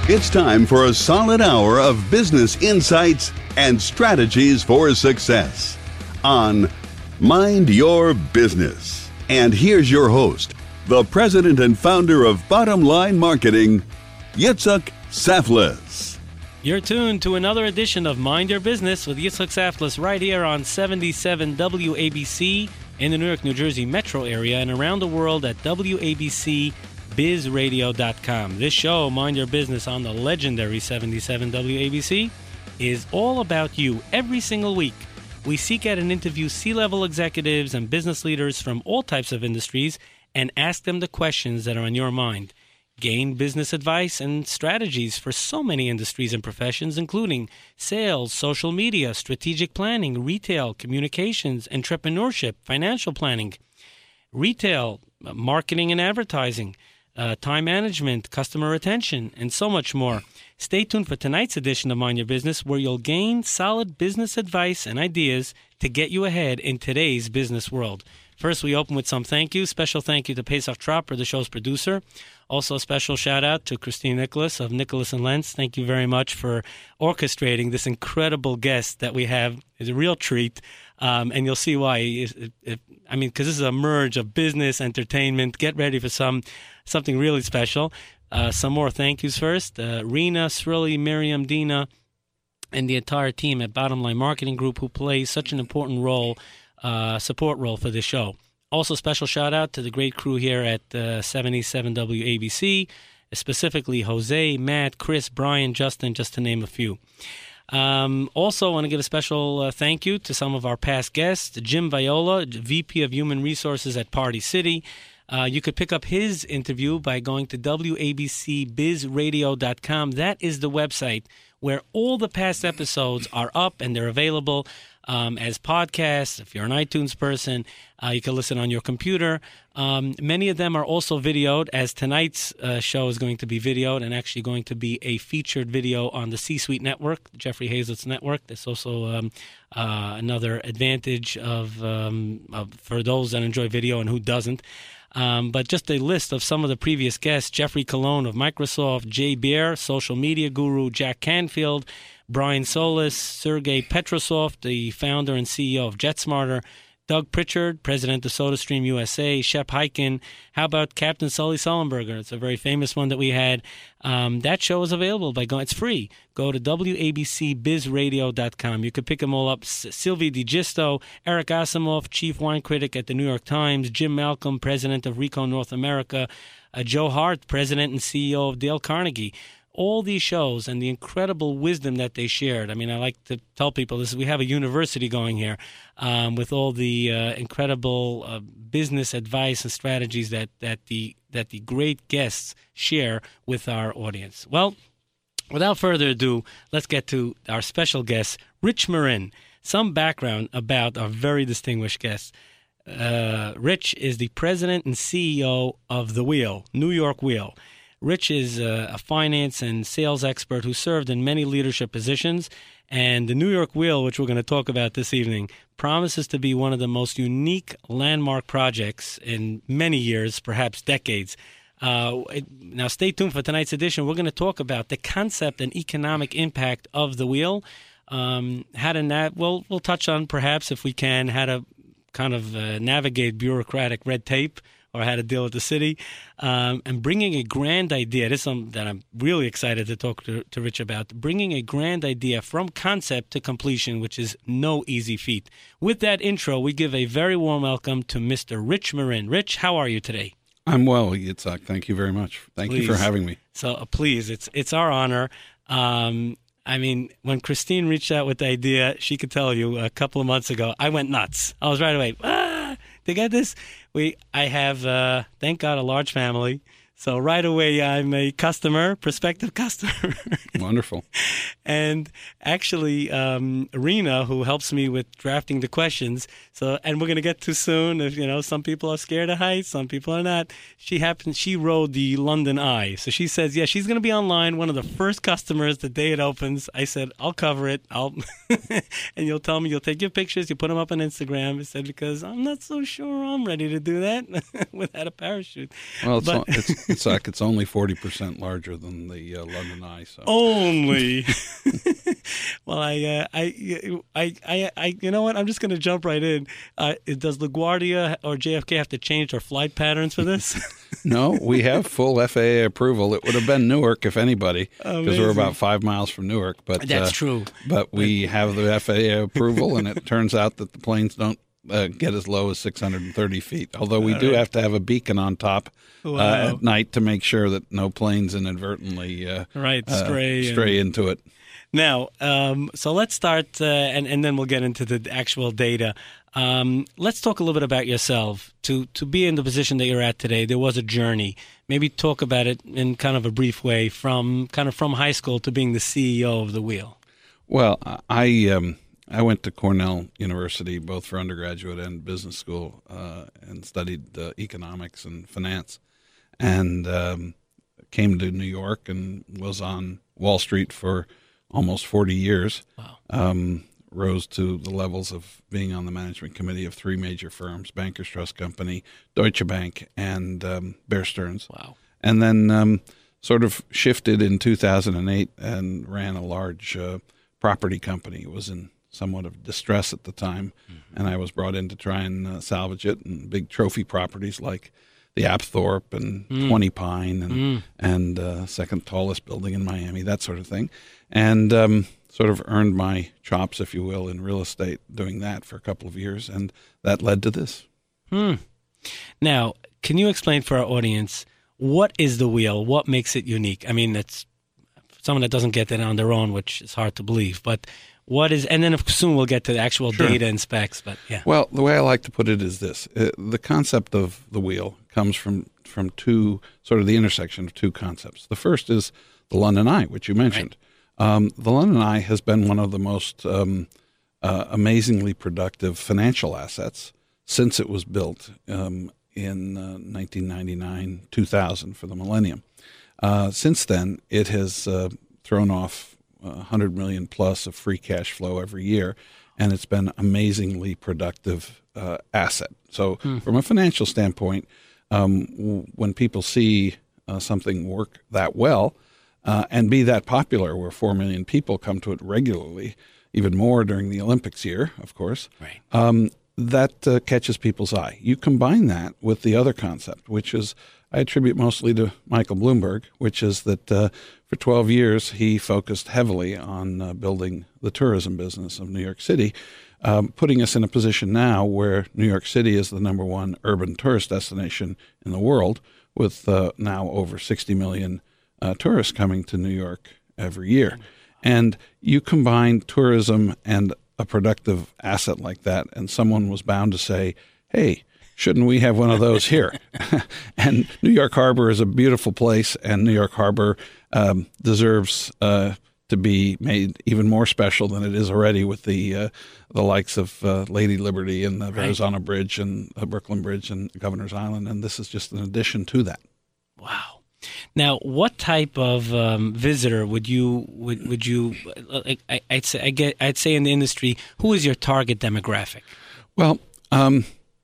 It's time for a solid hour of business insights and strategies for success on Mind Your Business. And here's your host, the president and founder of Bottom Line Marketing, Yitzhak Saflis. You're tuned to another edition of Mind Your Business with Yitzhak Saflis right here on 77 WABC in the New York, New Jersey metro area and around the world at WABCBizRadio.com. This show, Mind Your Business on the legendary 77 WABC, is all about you. Every single week, we seek out and interview C-level executives and business leaders from all types of industries and ask them the questions that are on your mind. Gain business advice and strategies for so many industries and professions, including sales, social media, strategic planning, retail, communications, entrepreneurship, financial planning, retail, marketing and advertising, time management, customer retention, and so much more. Stay tuned for tonight's edition of Mind Your Business, where you'll gain solid business advice and ideas to get you ahead in today's business world. First, we open with some thank yous. Special thank you to Pesach Tropper, the show's producer. Also, a special shout-out to Christine Nicholas of Nicholas & Lentz. Thank you very much for orchestrating this incredible guest that we have. It's a real treat, and you'll see why. Because this is a merge of business, entertainment. Get ready for something really special. Some more thank yous first. Rena, Srilly, Miriam, Dina, and the entire team at Bottom Line Marketing Group who play such an important role, support role for this show. Also, special shout-out to the great crew here at 77 WABC, specifically Jose, Matt, Chris, Brian, Justin, just to name a few. Also, I want to give a special thank you to some of our past guests. Jim Viola, VP of Human Resources at Party City. You could pick up his interview by going to WABCBizRadio.com. That is the website where all the past episodes are up and they're available as podcasts. If you're an iTunes person, you can listen on your computer. Many of them are also videoed, as tonight's show is going to be videoed and actually going to be a featured video on the C-Suite Network, Jeffrey Hazlett's network. There's also another advantage for those that enjoy video and who doesn't. But just a list of some of the previous guests: Jeffrey Colon of Microsoft, Jay Beer, social media guru, Jack Canfield, Brian Solis, Sergey Petrosov, the founder and CEO of JetSmarter, Doug Pritchard, president of SodaStream USA, Shep Hyken. How about Captain Sully Sullenberger? It's a very famous one that we had. That show is available by going. It's free. Go to WABCBizRadio.com. You can pick them all up. Sylvie DiGisto, Eric Asimov, chief wine critic at the New York Times, Jim Malcolm, president of Ricoh North America, Joe Hart, president and CEO of Dale Carnegie. All these shows and the incredible wisdom that they shared. I mean, I like to tell people we have a university going here with all the incredible business advice and strategies that the great guests share with our audience. Well, without further ado, let's get to our special guest, Rich Marin. Some background about our very distinguished guest. Rich is the president and CEO of The Wheel, New York Wheel. Rich is a finance and sales expert who served in many leadership positions, and the New York Wheel, which we're going to talk about this evening, promises to be one of the most unique landmark projects in many years, perhaps decades. Now, stay tuned for tonight's edition. We're going to talk about the concept and economic impact of the Wheel. We'll touch on, perhaps, if we can, how to kind of navigate bureaucratic red tape, or how to deal with the city, and bringing a grand idea. This is something that I'm really excited to talk to Rich about, bringing a grand idea from concept to completion, which is no easy feat. With that intro, we give a very warm welcome to Mr. Rich Marin. Rich, how are you today? I'm well, Yitzhak. Thank you very much. Thank you for having me. So please, it's our honor. When Christine reached out with the idea, she could tell you a couple of months ago, I went nuts. I was right away, to get this. I have, thank God, a large family. So right away, I'm a prospective customer. Wonderful. And actually, Rena, who helps me with drafting the questions, and we're going to get to soon, if, some people are scared of heights, some people are not. She rode the London Eye. So she says, yeah, she's going to be online, one of the first customers the day it opens. I said, I'll cover it. And you'll tell me, you'll take your pictures, you put them up on Instagram. I said, because I'm not so sure I'm ready to do that without a parachute. Well, It's like it's only 40% larger than the London Eye. So. Only. Well, I you know what? I'm just going to jump right in. Does LaGuardia or JFK have to change their flight patterns for this? No, we have full FAA approval. It would have been Newark if anybody, because we're about 5 miles from Newark. But that's true. But we have the FAA approval, and it turns out that the planes don't get as low as 630 feet. Although we do have to have a beacon on top at night to make sure that no planes inadvertently stray into it. Now, so let's start, and then we'll get into the actual data. Let's talk a little bit about yourself. To be in the position that you're at today, there was a journey. Maybe talk about it in kind of a brief way from high school to being the CEO of The Wheel. Well, I went to Cornell University, both for undergraduate and business school, and studied economics and finance, and came to New York and was on Wall Street for almost 40 years. Wow. Rose to the levels of being on the management committee of 3 major firms, Bankers Trust Company, Deutsche Bank, and Bear Stearns. Wow. And then sort of shifted in 2008 and ran a large property company. It was in somewhat of distress at the time, and I was brought in to try and salvage it, and big trophy properties like the Apthorpe and 20 Pine and second tallest building in Miami, that sort of thing. And sort of earned my chops, if you will, in real estate doing that for a couple of years, and that led to this. Now, can you explain for our audience, what is The Wheel? What makes it unique? I mean, it's someone that doesn't get that on their own, which is hard to believe, but what is, and then soon we'll get to the actual data and specs, but yeah. Well, the way I like to put it is this. The concept of The Wheel comes from two, sort of the intersection of two concepts. The first is the London Eye, which you mentioned. Right. The London Eye has been one of the most amazingly productive financial assets since it was built in 1999, 2000 for the millennium. Since then, it has thrown off 100 million plus of free cash flow every year, and it's been amazingly productive asset. So from a financial standpoint, when people see something work that well and be that popular, where 4 million people come to it regularly, even more during the Olympics year, of course, right. That catches people's eye. You combine that with the other concept, which is, I attribute mostly to Michael Bloomberg, which is that for 12 years he focused heavily on building the tourism business of New York City, putting us in a position now where New York City is the number one urban tourist destination in the world, with now over 60 million tourists coming to New York every year. And you combine tourism and a productive asset like that, and someone was bound to say, hey, shouldn't we have one of those here? And New York Harbor is a beautiful place, and New York Harbor deserves to be made even more special than it is already, with the likes of Lady Liberty and the Verrazano Bridge and Brooklyn Bridge and Governor's Island, and this is just an addition to that. Wow. Now, what type of visitor would you I'd say in the industry, who is your target demographic? Well, I'm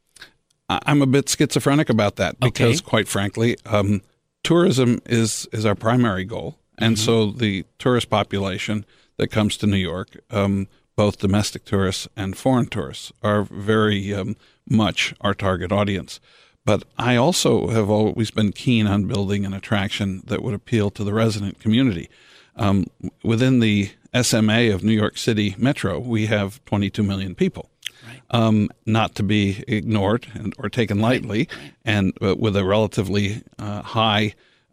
a bit schizophrenic about that because, quite frankly, tourism is our primary goal. And so the tourist population that comes to New York, both domestic tourists and foreign tourists, are very much our target audience. But I also have always been keen on building an attraction that would appeal to the resident community. Within the SMA of New York City Metro, we have 22 million people. Not to be ignored or taken lightly, and with a relatively high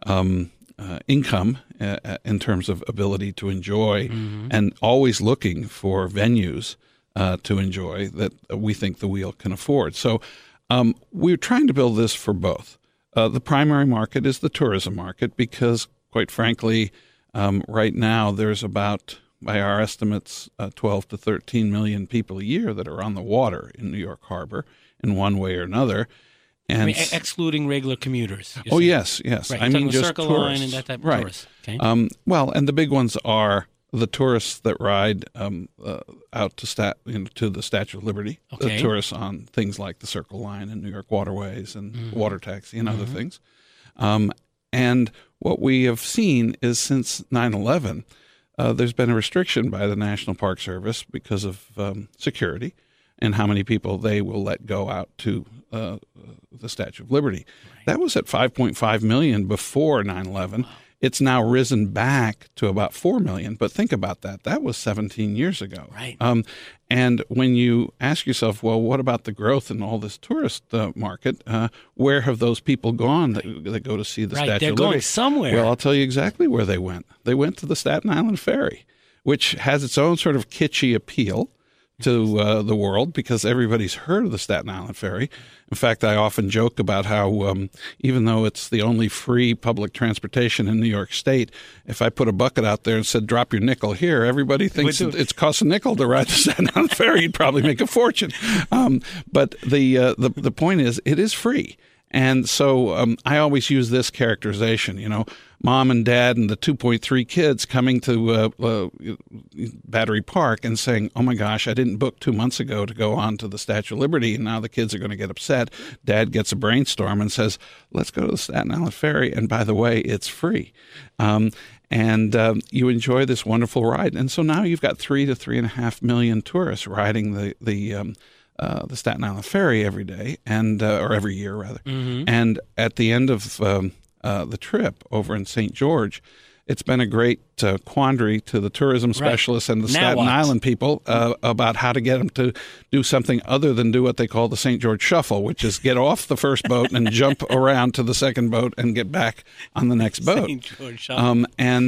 income in terms of ability to enjoy, and always looking for venues to enjoy that we think the Wheel can afford. So we're trying to build this for both. The primary market is the tourism market because, quite frankly, right now there's about, by our estimates, 12 to 13 million people a year that are on the water in New York Harbor in one way or another. And I mean, excluding regular commuters. Oh, yes. Right. I mean, just Circle tourists. Line and that type of tourists. Okay. Well, and the big ones are the tourists that ride out to the Statue of Liberty, the tourists on things like the Circle Line and New York Waterways and water taxi and other things. And what we have seen is since 9/11, there's been a restriction by the National Park Service because of security and how many people they will let go out to the Statue of Liberty. Right. That was at 5.5 million before 9/11. Wow. It's now risen back to about 4 million. But think about that. That was 17 years ago. Right. And when you ask yourself, well, what about the growth in all this tourist market? Where have those people gone that go to see the Statue of Liberty? They're going somewhere. Well, I'll tell you exactly where they went. They went to the Staten Island Ferry, which has its own sort of kitschy appeal to the world because everybody's heard of the Staten Island Ferry. In fact, I often joke about how even though it's the only free public transportation in New York State, if I put a bucket out there and said, drop your nickel here, everybody thinks it's cost a nickel to ride the Staten Island Ferry. You'd probably make a fortune. But the point is, it is free. And so I always use this characterization, mom and dad and the 2.3 kids coming to Battery Park and saying, oh, my gosh, I didn't book 2 months ago to go on to the Statue of Liberty, and now the kids are going to get upset. Dad gets a brainstorm and says, let's go to the Staten Island Ferry, and by the way, it's free. And you enjoy this wonderful ride. And so now you've got 3 to 3.5 million tourists riding the Staten Island Ferry every day, or every year, rather. Mm-hmm. And at the end of the trip over in St. George, it's been a great quandary to the tourism specialists and the Staten Island people about how to get them to do something other than do what they call the St. George Shuffle, which is get off the first boat and jump around to the second boat and get back on the next boat. St. George Shuffle.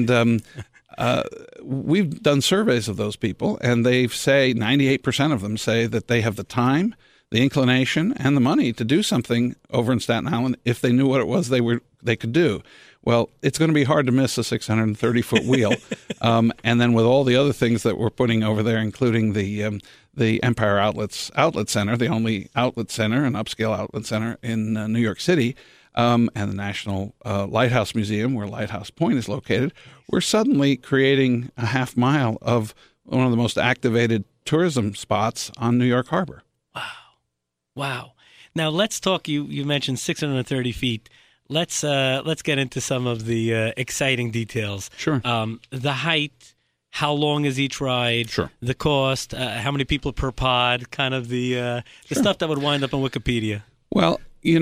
We've done surveys of those people, and they say 98% of them say that they have the time, the inclination, and the money to do something over in Staten Island if they knew what it was they could do. Well, it's going to be hard to miss a 630-foot wheel, and then with all the other things that we're putting over there, including the Empire Outlet Center, the only outlet center, an upscale outlet center in New York City. And the National Lighthouse Museum, where Lighthouse Point is located, we're suddenly creating a half mile of one of the most activated tourism spots on New York Harbor. Wow. Now let's talk. You mentioned 630 feet. Let's get into some of the exciting details. Sure. The height. How long is each ride? Sure. The cost. How many people per pod? Kind of the stuff that would wind up on Wikipedia. Well,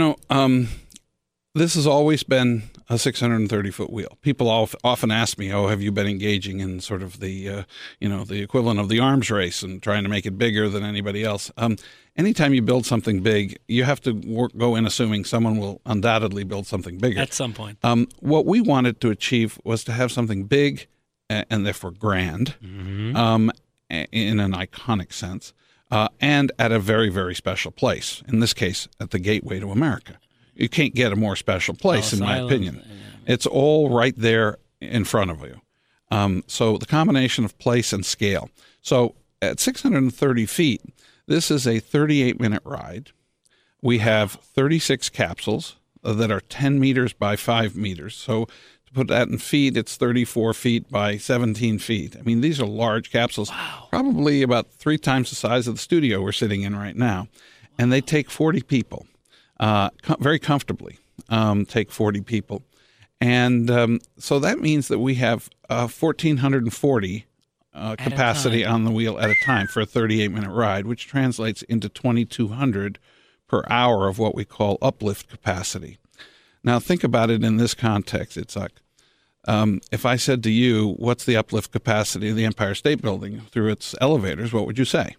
this has always been a 630-foot wheel. People often ask me, "Oh, have you been engaging in sort of the equivalent of the arms race and trying to make it bigger than anybody else?" Anytime you build something big, you have to go in assuming someone will undoubtedly build something bigger at some point. What we wanted to achieve was to have something big and therefore grand, mm-hmm. In an iconic sense, and at a very, very special place. In this case, at the Gateway to America. You can't get a more special place, in my opinion. Yeah. It's all right there in front of you. So the combination of place and scale. So at 630 feet, this is a 38-minute ride. We have 36 capsules that are 10 meters by 5 meters. So to put that in feet, it's 34 feet by 17 feet. I mean, these are large capsules, probably about 3 times the size of the studio we're sitting in right now. And they take 40 people. Very comfortably take 40 people. And so that means that we have 1,440 capacity on the wheel at a time for a 38-minute ride, which translates into 2,200 per hour of what we call uplift capacity. Now, think about it in this context. It's like if I said to you, what's the uplift capacity of the Empire State Building through its elevators, what would you say?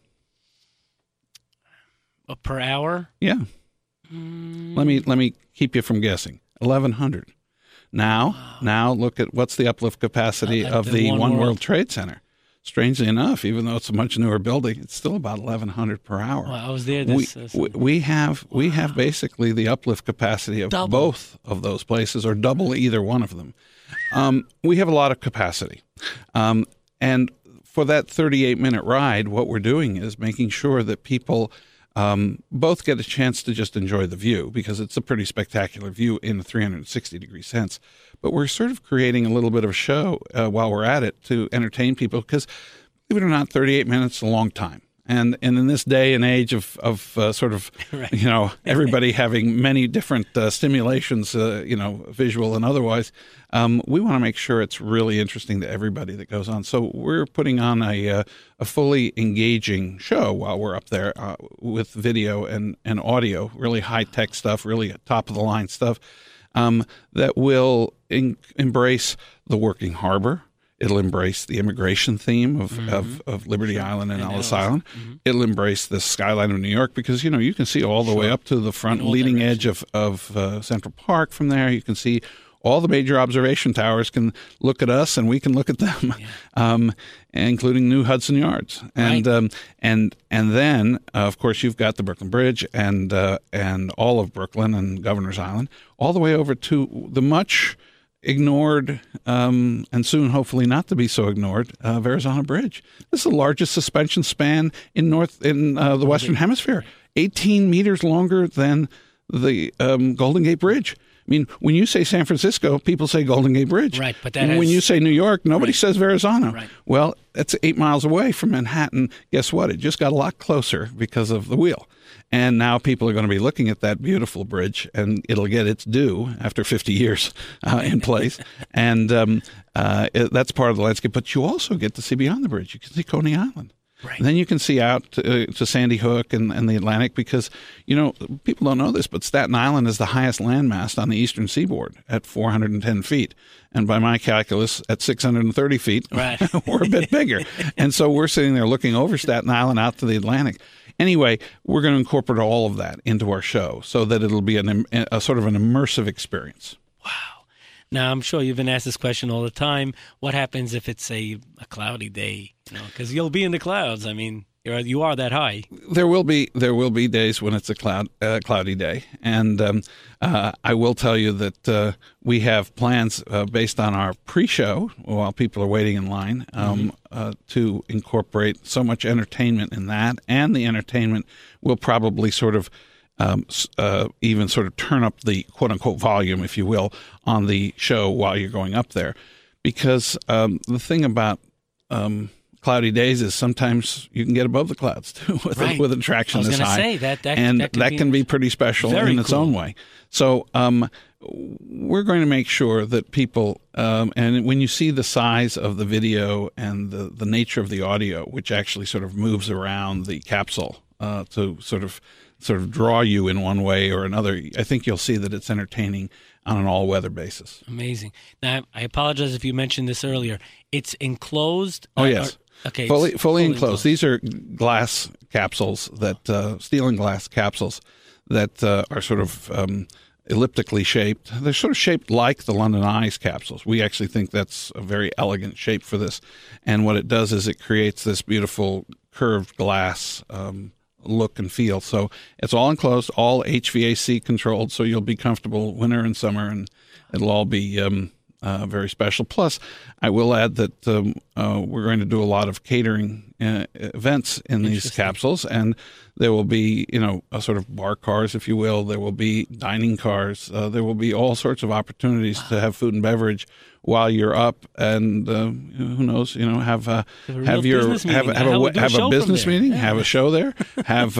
Per hour? Yeah. Let me keep you from guessing. 1,100. Now look at what's the uplift capacity of the One World Trade Center. Strangely enough, even though it's a much newer building, it's still about 1,100 per hour. Well, I was there. We have basically the uplift capacity of both of those places, or double either one of them. We have a lot of capacity, and for that 38-minute ride, what we're doing is making sure that people both get a chance to just enjoy the view, because it's a pretty spectacular view in a 360-degree sense. But we're sort of creating a little bit of a show while we're at it to entertain people, because, believe it or not, 38 minutes is a long time. And in this day and age of sort of, right. Everybody having many different stimulations, visual and otherwise, we want to make sure it's really interesting to everybody that goes on. So we're putting on a fully engaging show while we're up there with video and audio, really high-tech stuff, really top-of-the-line stuff that will embrace the working harbor. It'll embrace the immigration theme of Liberty Island and Ellis Island. Mm-hmm. It'll embrace the skyline of New York because, you can see all the way up to the front leading edge of Central Park from there. You can see all the major observation towers can look at us and we can look at them, including New Hudson Yards. And right. and then, of course, you've got the Brooklyn Bridge and all of Brooklyn and Governor's Island, all the way over to the much ignored, and soon hopefully not to be so ignored, Verrazano Bridge. This is the largest suspension span in the Western Hemisphere, 18 meters longer than the Golden Gate Bridge. I mean, when you say San Francisco, people say Golden Gate Bridge. Right, but when you say New York, nobody says Verrazano. Right. Well, that's 8 miles away from Manhattan. Guess what? It just got a lot closer because of the wheel. And now people are going to be looking at that beautiful bridge, and it'll get its due after 50 years in place. And that's part of the landscape. But you also get to see beyond the bridge. You can see Coney Island. Right. And then you can see out to Sandy Hook and the Atlantic because, people don't know this, but Staten Island is the highest landmass on the eastern seaboard at 410 feet. And by my calculus, at 630 feet, right. we're a bit bigger. And so we're sitting there looking over Staten Island out to the Atlantic. Anyway, we're going to incorporate all of that into our show so that it'll be a sort of an immersive experience. Wow. Now, I'm sure you've been asked this question all the time. What happens if it's a cloudy day? Because you'll be in the clouds. I mean, you are that high. There will be days when it's a cloudy day, and I will tell you that we have plans based on our pre-show while people are waiting in line to incorporate so much entertainment in that, and the entertainment will probably sort of even sort of turn up the quote-unquote volume, if you will, on the show while you're going up there. Because the thing about cloudy days is sometimes you can get above the clouds, too, with an attraction this high. I was going to say, that can be pretty special in its own way. So we're going to make sure that people, and when you see the size of the video and the nature of the audio, which actually sort of moves around the capsule to sort of draw you in one way or another, I think you'll see that it's entertaining on an all-weather basis. Amazing. Now, I apologize if you mentioned this earlier. It's enclosed? Oh, yes. Okay. Fully enclosed. These are glass capsules, steel and glass capsules that are sort of elliptically shaped. They're sort of shaped like the London Eyes capsules. We actually think that's a very elegant shape for this. And what it does is it creates this beautiful curved glass look and feel. So it's all enclosed, all HVAC controlled, so you'll be comfortable winter and summer, and it'll all be very special. Plus, I will add that we're going to do a lot of catering events in these capsules, and there will be, a sort of bar cars, if you will. There will be dining cars. There will be all sorts of opportunities to have food and beverage while you're up, and who knows, have a business meeting, have a show there, have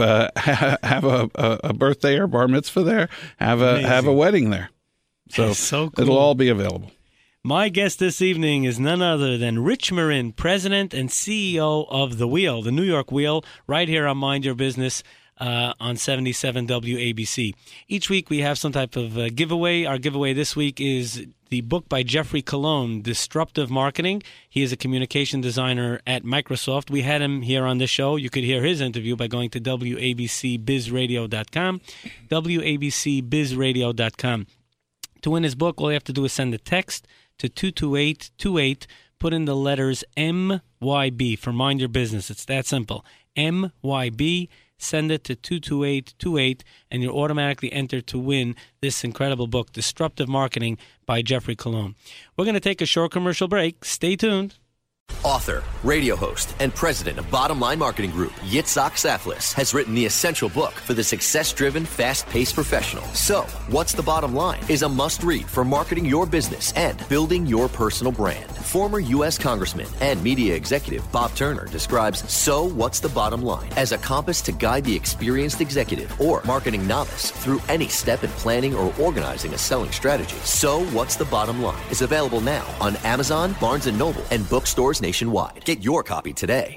a birthday or bar mitzvah there, have a wedding there. So cool. It'll all be available. My guest this evening is none other than Rich Marin, President and CEO of The Wheel, the New York Wheel, right here on Mind Your Business on 77 WABC. Each week we have some type of giveaway. Our giveaway this week is the book by Jeffrey Colon, Disruptive Marketing. He is a communication designer at Microsoft. We had him here on the show. You could hear his interview by going to WABCBizRadio.com, WABCBizRadio.com. To win his book, all you have to do is send a text to 22828. Put in the letters MYB for Mind Your Business. It's that simple. MYB. Send it to 22828, and you're automatically entered to win this incredible book, Disruptive Marketing by Jeffrey Colon. We're going to take a short commercial break. Stay tuned. Author, radio host, and president of Bottom Line Marketing Group, Yitzhak Saflis, has written the essential book for the success-driven, fast-paced professional. So, What's the Bottom Line is a must-read for marketing your business and building your personal brand. Former U.S. Congressman and media executive Bob Turner describes So What's the Bottom Line as a compass to guide the experienced executive or marketing novice through any step in planning or organizing a selling strategy. So What's the Bottom Line is available now on Amazon, Barnes & Noble, and bookstores nationwide. Get your copy today.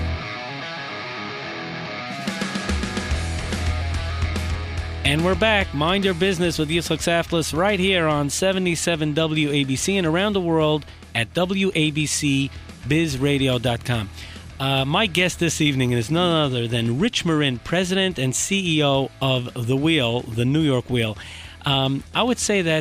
And we're back. Mind Your Business with Yitzhak Saflis right here on 77 WABC and around the world at WABCBizRadio.com. My guest this evening is none other than Rich Marin, President and CEO of The Wheel, the New York Wheel. I would say that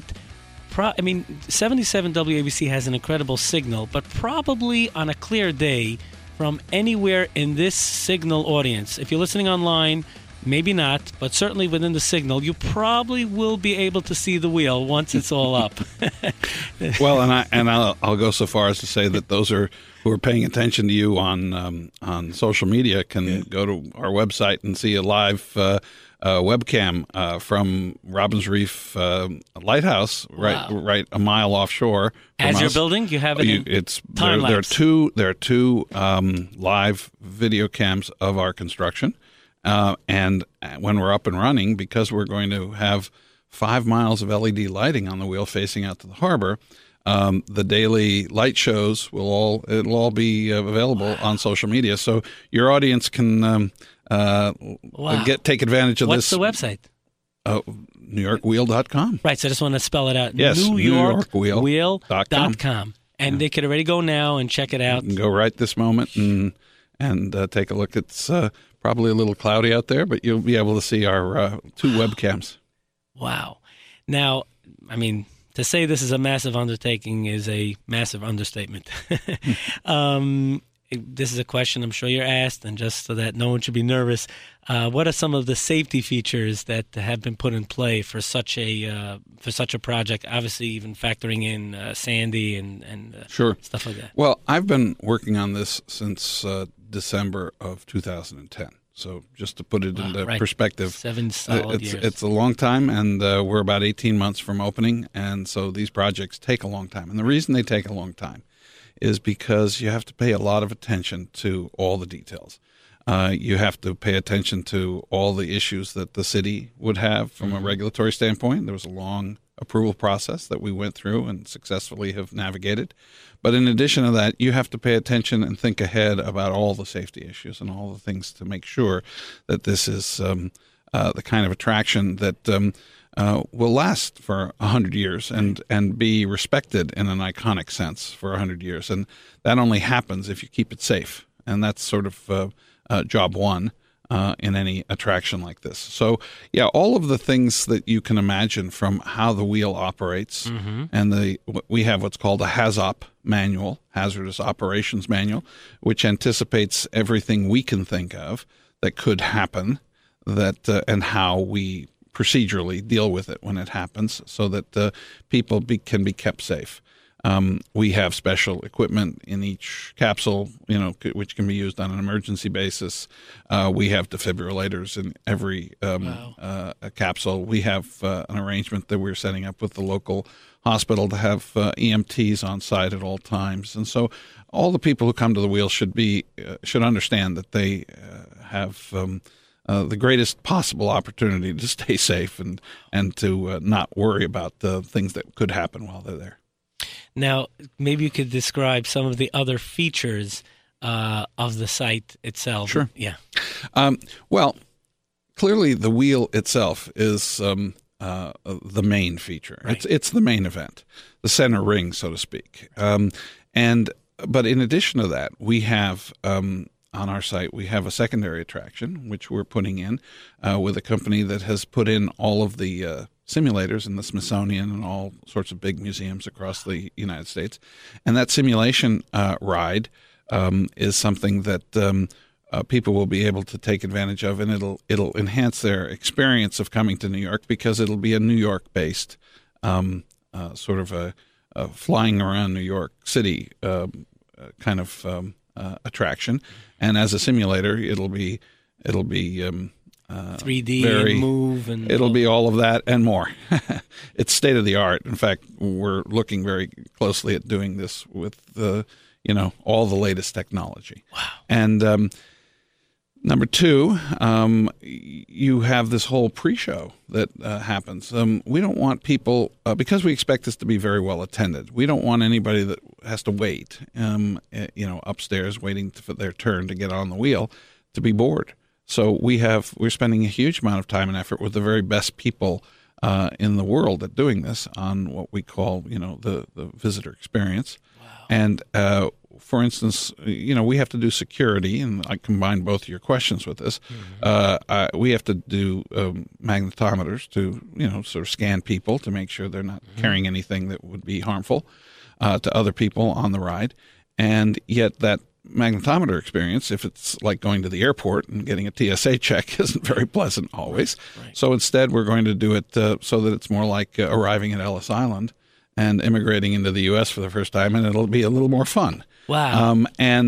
77 WABC has an incredible signal, but probably on a clear day from anywhere in this signal audience, if you're listening online, maybe not, but certainly within the signal, you probably will be able to see the wheel once it's all up. Well, I'll go so far as to say that those who are paying attention to you on social media can go to our website and see a live webcam from Robbins Reef Lighthouse, right a mile offshore. As you're building, you have it. There are two live video cams of our construction. And when we're up and running, because we're going to have 5 miles of LED lighting on the wheel facing out to the harbor, the daily light shows it'll all be available on social media. So your audience can take advantage of this. What's the website? NewYorkWheel.com. Right. So I just want to spell it out. Yes, NewYorkWheel.com. And they could already go now and check it out. You can go right this moment and take a look. It's probably a little cloudy out there, but you'll be able to see our 2 webcams. Wow. Now, to say this is a massive undertaking is a massive understatement. This is a question I'm sure you're asked, and just so that no one should be nervous, what are some of the safety features that have been put in play for such a project? Obviously, even factoring in Sandy and sure. Stuff like that. Well, I've been working on this since December of 2010. So just to put it into perspective, 7 solid years. It's a long time, and we're about 18 months from opening, and so these projects take a long time. And the reason they take a long time is because you have to pay a lot of attention to all the details. You have to pay attention to all the issues that the city would have from a regulatory standpoint. There was a long approval process that we went through and successfully have navigated. But in addition to that, you have to pay attention and think ahead about all the safety issues and all the things to make sure that this is the kind of attraction that will last for 100 years and be respected in an iconic sense for 100 years. And that only happens if you keep it safe. And that's sort of job one in any attraction like this. So, all of the things that you can imagine from how the wheel operates, and we have what's called a HAZOP manual, Hazardous Operations Manual, which anticipates everything we can think of that could happen, and how we procedurally deal with it when it happens, so that people can be kept safe. We have special equipment in each capsule, which can be used on an emergency basis. We have defibrillators in every capsule. We have an arrangement that we're setting up with the local hospital to have EMTs on site at all times. And so all the people who come to the wheel should understand that they have the greatest possible opportunity to stay safe and to not worry about the things that could happen while they're there. Now, maybe you could describe some of the other features of the site itself. Sure. Yeah. Well, clearly the wheel itself is the main feature. Right. It's the main event, the center ring, so to speak. But in addition to that, we have on our site, we have a secondary attraction, which we're putting in with a company that has put in all of the simulators in the Smithsonian and all sorts of big museums across the United States. And that simulation ride is something that people will be able to take advantage of, and it'll enhance their experience of coming to New York, because it'll be a New York-based sort of a flying around New York City kind of attraction. And as a simulator, it'll be 3D and move, and it'll be all of that and more. It's state of the art. In fact, we're looking very closely at doing this with all the latest technology. Wow. And number two, you have this whole pre-show that happens. We don't want people, because we expect this to be very well attended, we don't want anybody that has to wait, upstairs waiting for their turn to get on the wheel to be bored. So we're spending a huge amount of time and effort with the very best people in the world at doing this on what we call, the visitor experience. Wow. And for instance, we have to do security, and I combine both of your questions with this. Mm-hmm. We have to do magnetometers to, sort of scan people to make sure they're not carrying anything that would be harmful to other people on the ride. And yet that magnetometer experience, if it's like going to the airport and getting a TSA check, isn't very pleasant always. Right. So instead, we're going to do it so that it's more like arriving at Ellis Island and immigrating into the U.S. for the first time, and it'll be a little more fun. Wow.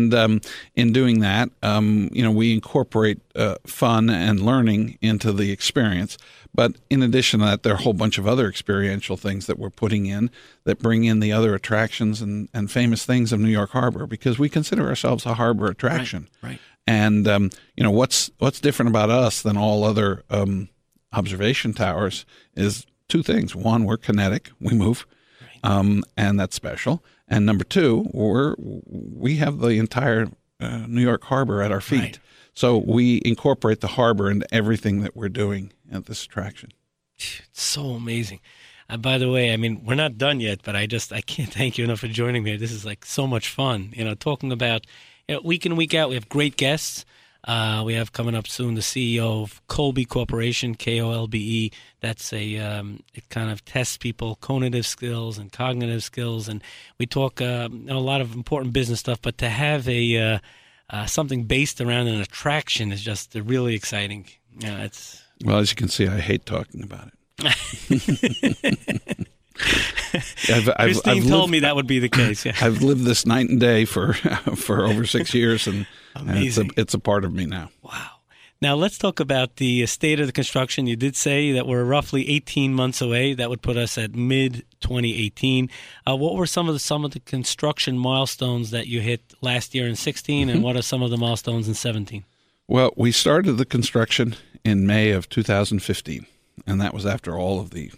In doing that, we incorporate fun and learning into the experience. But in addition to that, there are a whole bunch of other experiential things that we're putting in that bring in the other attractions and famous things of New York Harbor, because we consider ourselves a harbor attraction. Right. And, what's different about us than all other observation towers is two things. One, we're kinetic. We move. Right. And that's special. And number two, we have the entire New York Harbor at our feet. Right. So we incorporate the harbor into everything that we're doing at this attraction. It's so amazing. By the way, we're not done yet, but I can't thank you enough for joining me. This is like so much fun, talking about week in, week out. We have great guests. We have coming up soon the CEO of Kolbe Corporation, KOLBE. That's it kind of tests people cognitive skills and cognitive skills. And we talk a lot of important business stuff, but to have something based around an attraction is just really exciting. Well, as you can see, I hate talking about it. Christine told me that would be the case. Yeah. I've lived this night and day for over 6 years, and it's a part of me now. Wow. Now let's talk about the state of the construction. You did say that we're roughly 18 months away. That would put us at mid-2018. What were some of the construction milestones that you hit last year in 16, and what are some of the milestones in 17? Well, we started the construction in May of 2015, and that was after all of the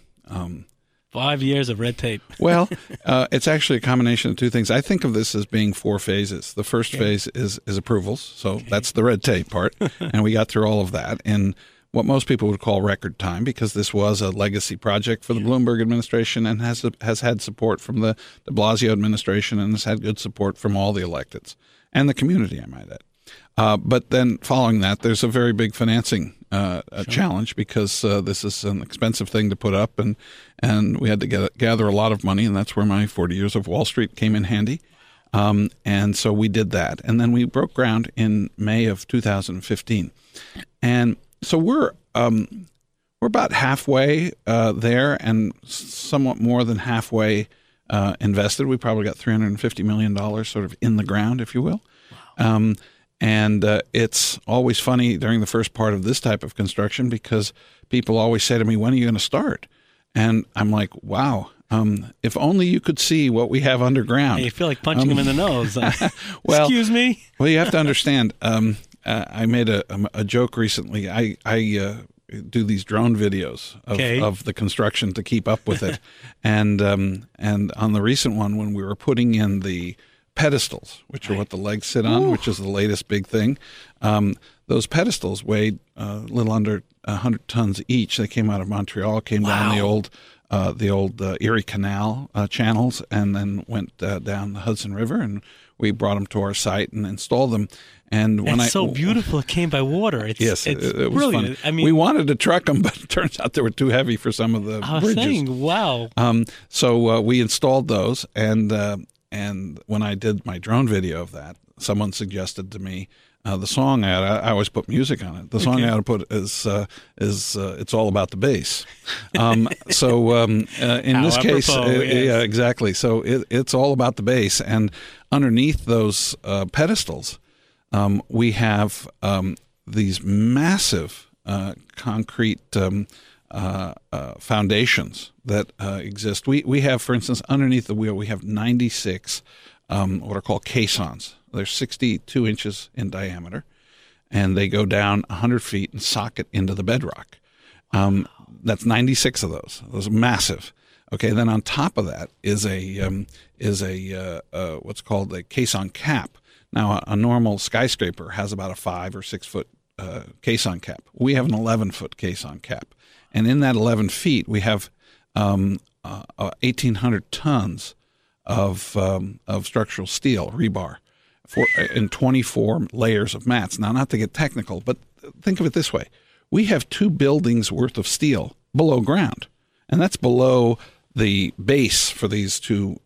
5 years of red tape. Well, it's actually a combination of two things. I think of this as being 4 phases. The first phase is approvals, so that's the red tape part, and we got through all of that in what most people would call record time, because this was a legacy project for the Bloomberg administration and has had support from the de Blasio administration and has had good support from all the electeds and the community, I might add. But then following that, there's a very big financing challenge, because this is an expensive thing to put up, and we had to gather a lot of money, and that's where my 40 years of Wall Street came in handy. And so we did that. And then we broke ground in May of 2015. And so we're about halfway there, and somewhat more than halfway invested. We probably got $350 million sort of in the ground, if you will. Wow. And it's always funny during the first part of this type of construction, because people always say to me, when are you going to start? And I'm like, wow, if only you could see what we have underground. You feel like punching him in the nose. Well, excuse me? Well, you have to understand, I made a joke recently. I do these drone videos of the construction to keep up with it. And on the recent one, when we were putting in the pedestals, which are what the legs sit on, which is the latest big thing. Those pedestals weighed a little under 100 tons each. They came out of Montreal, came down the old Erie Canal channels, and then went down the Hudson River, and we brought them to our site and installed them. And when it's so beautiful, it came by water. It was brilliant. Fun. We wanted to truck them, but it turns out they were too heavy for some of the bridges. Wow. So we installed those, and when I did my drone video of that, someone suggested to me the song I always put music on it. The song I ought to put is "It's All About the Bass." In this case, yeah, exactly. So it's all about the bass, and underneath those pedestals, we have these massive concrete foundations that exist. We have, for instance, underneath the wheel, we have 96 what are called caissons. They're 62 inches in diameter, and they go down 100 feet and socket into the bedrock. That's 96 of those. Those are massive. Okay, then on top of that is a what's called a caisson cap. Now, a normal skyscraper has about a 5 or 6 foot caisson cap. We have an 11-foot caisson cap, and in that 11 feet, we have 1,800 tons of structural steel rebar in 24 layers of mats. Now, not to get technical, but think of it this way: we have 2 buildings worth of steel below ground, and that's below the base for these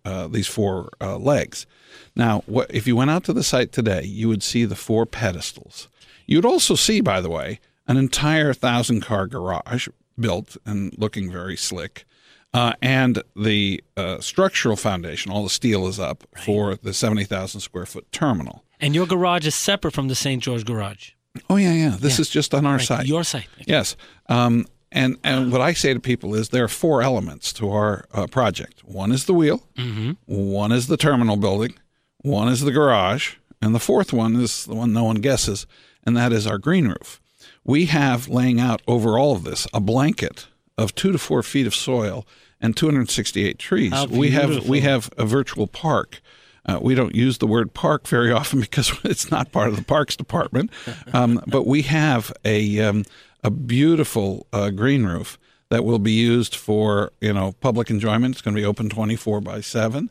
4 legs. Now, if you went out to the site today, you would see the 4 pedestals. You'd also see, by the way, an entire 1,000-car garage built and looking very slick, and the structural foundation, all the steel is up for the 70,000 square foot terminal. And your garage is separate from the St. George garage. Oh, yeah. This is just on our site. Your site. Okay. Yes. And what I say to people is there are 4 elements to our project. One is the wheel, one is the terminal building, one is the garage, and the 4th one is the one no one guesses, and that is our green roof. We have laying out over all of this a blanket of 2 to 4 feet of soil and 268 trees. We have a virtual park. We don't use the word park very often because it's not part of the Parks Department, but we have a beautiful green roof that will be used for public enjoyment. It's going to be open 24/7,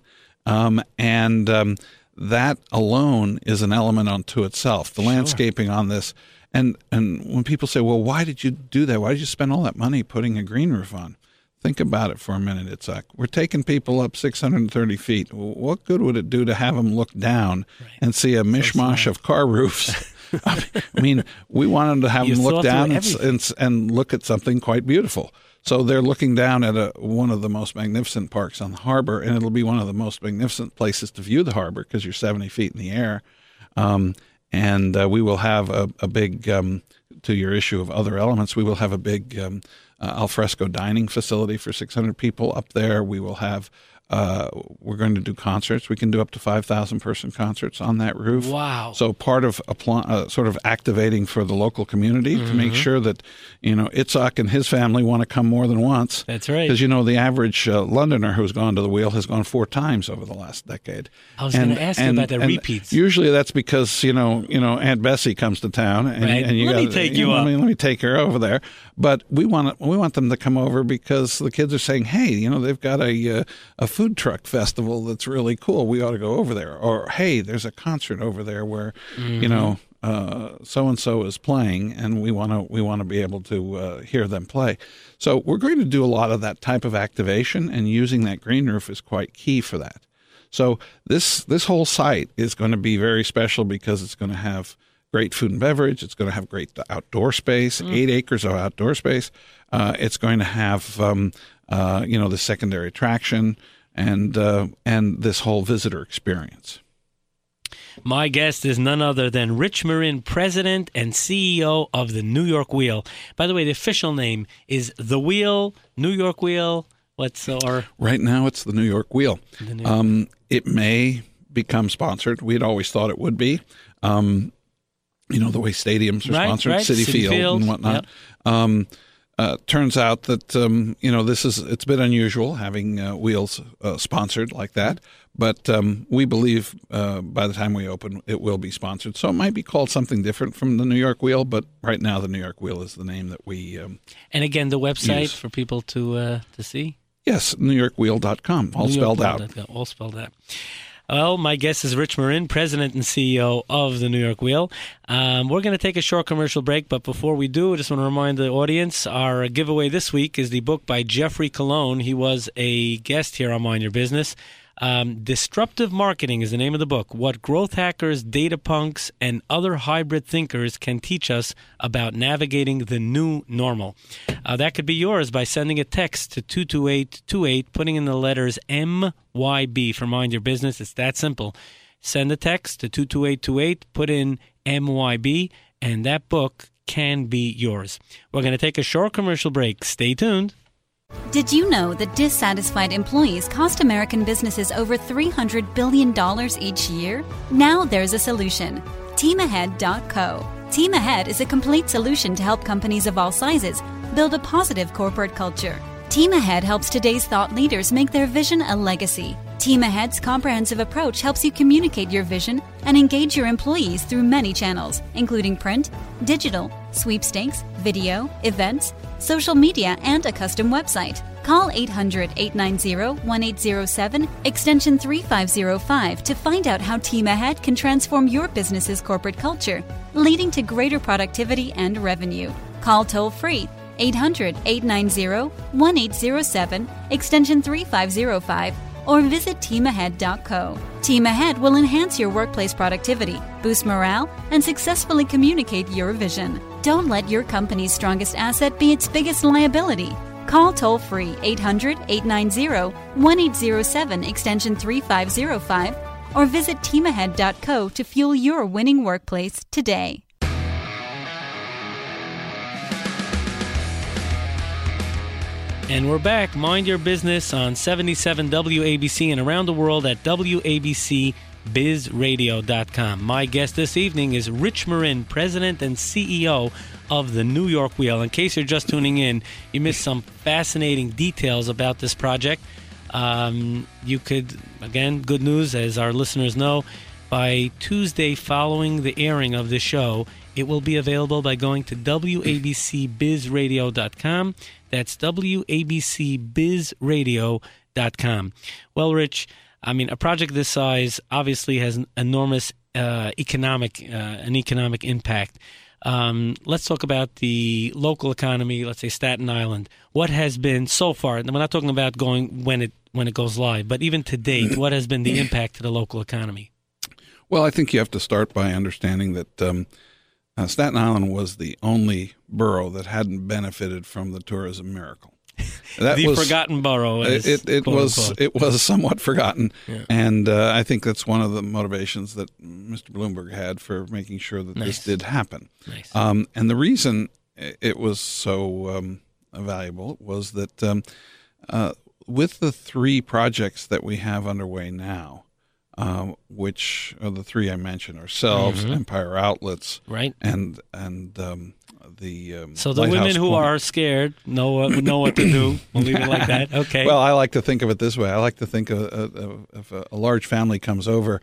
and that alone is an element unto itself. The landscaping on this, and when people say, "Well, why did you do that? Why did you spend all that money putting a green roof on?" Think about it for a minute, Itzhak. We're taking people up 630 feet. What good would it do to have them look down and see a mishmash of car roofs? I mean, we want them to have them look down and look at something quite beautiful. So they're looking down at one of the most magnificent parks on the harbor, and it'll be one of the most magnificent places to view the harbor because you're 70 feet in the air. And we will have a big, to your issue of other elements, we will have a big alfresco dining facility for 600 people up there. We will have we're going to do concerts. We can do up to 5,000 person concerts on that roof. Wow. So part of sort of activating for the local community to make sure that, Itzhak and his family want to come more than once. That's right. Because, the average Londoner who's gone to the wheel has gone 4 times over the last decade. I was going to ask you about the repeats. Usually that's because, Aunt Bessie comes to town and let me take you up. Let me take her over there. But we want them to come over because the kids are saying, hey, they've got a food truck festival that's really cool. We ought to go over there. Or, hey, there's a concert over there where, so-and-so is playing, and we want to be able to hear them play. So we're going to do a lot of that type of activation, and using that green roof is quite key for that. So this whole site is going to be very special because it's going to have great food and beverage. It's going to have great outdoor space, 8 acres of outdoor space. It's going to have, the secondary attraction and this whole visitor experience. My guest is none other than Rich Marin, President and CEO of the New York Wheel. By the way, the official name is The Wheel, New York Wheel. Right now, it's the New York Wheel. It may become sponsored. We'd always thought it would be. The way stadiums are sponsored, Citi Field and whatnot. Yep. Turns out that it's a bit unusual having wheels sponsored like that, but we believe by the time we open, it will be sponsored. So it might be called something different from the New York Wheel, but right now the New York Wheel is the name that we and again, the website for people to see. Yes, NewYorkWheel.com, all spelled out. All spelled out. Well, my guest is Rich Marin, President and CEO of the New York Wheel. We're going to take a short commercial break, but before we do, I just want to remind the audience, our giveaway this week is the book by Jeffrey Colon. He was a guest here on Mind Your Business. Disruptive Marketing is the name of the book. What growth hackers, data punks, and other hybrid thinkers can teach us about navigating the new normal. That could be yours by sending a text to 22828, putting in the letters MYB for Mind Your Business. It's that simple. Send a text to 22828, put in MYB, and that book can be yours. We're going to take a short commercial break. Stay tuned. Did you know that dissatisfied employees cost American businesses over $300 billion each year? Now there's a solution. TeamAhead.co. Team Ahead is a complete solution to help companies of all sizes build a positive corporate culture. Team Ahead helps today's thought leaders make their vision a legacy. Team Ahead's comprehensive approach helps you communicate your vision and engage your employees through many channels, including print, digital, sweepstakes, video, events, social media, and a custom website. Call 800-890-1807, extension 3505 to find out how Team Ahead can transform your business's corporate culture, leading to greater productivity and revenue. Call toll-free 800-890-1807, extension 3505, or visit teamahead.co. Team Ahead will enhance your workplace productivity, boost morale, and successfully communicate your vision. Don't let your company's strongest asset be its biggest liability. Call toll-free 800-890-1807, extension 3505, or visit teamahead.co to fuel your winning workplace today. And we're back. Mind Your Business on 77 WABC and around the world at WABCBizRadio.com. My guest this evening is Rich Marin, President and CEO of the New York Wheel. In case you're just tuning in, you missed some fascinating details about this project. You could, again, good news, as our listeners know, by Tuesday following the airing of the show, it will be available by going to WABCBizRadio.com. That's WABCBizRadio.com. Well, Rich, I mean, a project this size obviously has an enormous economic impact. Let's talk about the local economy, let's say Staten Island. What has been so far, and we're not talking about going when it goes live, but even to date, what has been the impact to the local economy? Well, I think you have to start by understanding that Staten Island was the only borough that hadn't benefited from the tourism miracle. That was forgotten borough. It was somewhat forgotten, yeah. And I think that's one of the motivations that Mr. Bloomberg had for making sure that this did happen. Nice. And the reason it was so valuable was that with the three projects that we have underway now, which are the three I mentioned ourselves, Empire Outlets, right, and so the women who are scared know what to do. We'll leave it like that. Okay. Well, I like to think of it this way. I like to think of if a large family comes over,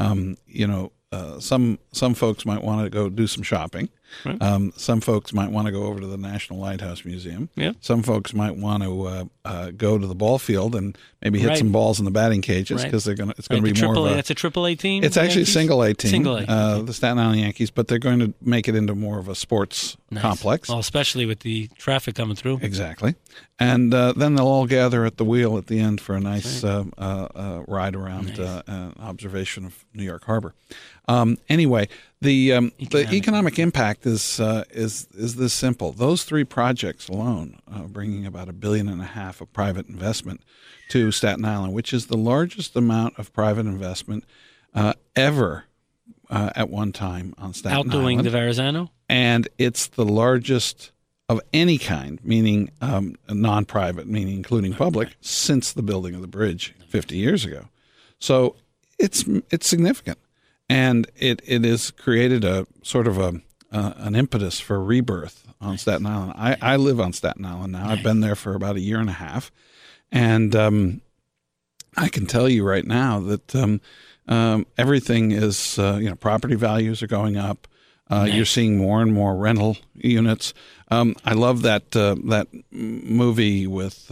some folks might want to go do some shopping. Right. Some folks might want to go over to the National Lighthouse Museum. Yeah. Some folks might want to go to the ball field and maybe hit some balls in the batting cages because it's going to be more of a... That's a AAA team? It's actually Yankees? a single A team, Single A. the Staten Island Yankees, but they're going to make it into more of a sports complex. Well, especially with the traffic coming through. Exactly. And then they'll all gather at the wheel at the end for a nice ride around observation of New York Harbor. Anyway, the economic impact is this simple. Those three projects alone, bringing about $1.5 billion of private investment to Staten Island, which is the largest amount of private investment ever at one time on Staten Island. Outdoing the Verrazano? And it's the largest of any kind, meaning non-private, meaning including public, since the building of the bridge 50 years ago. So it's significant. And it has created a sort of an impetus for rebirth on Staten Island. I live on Staten Island now. I've been there for about 1.5 years. And I can tell you right now that everything is, property values are going up. You're seeing more and more rental units. I love that movie with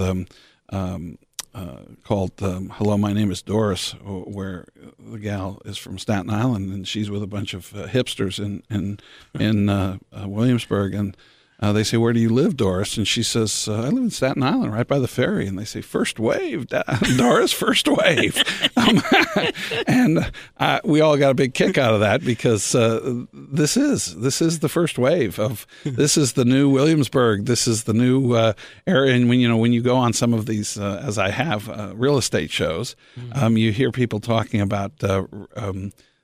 called Hello, My Name is Doris, where the gal is from Staten Island and she's with a bunch of hipsters in Williamsburg, and they say, "Where do you live, Doris?" And she says, "I live in Staten Island, right by the ferry." And they say, "First wave, Doris, first wave." And we all got a big kick out of that because this is the first wave of this is the new Williamsburg. This is the new area. And when you go on some of these, as I have, real estate shows, you hear people talking about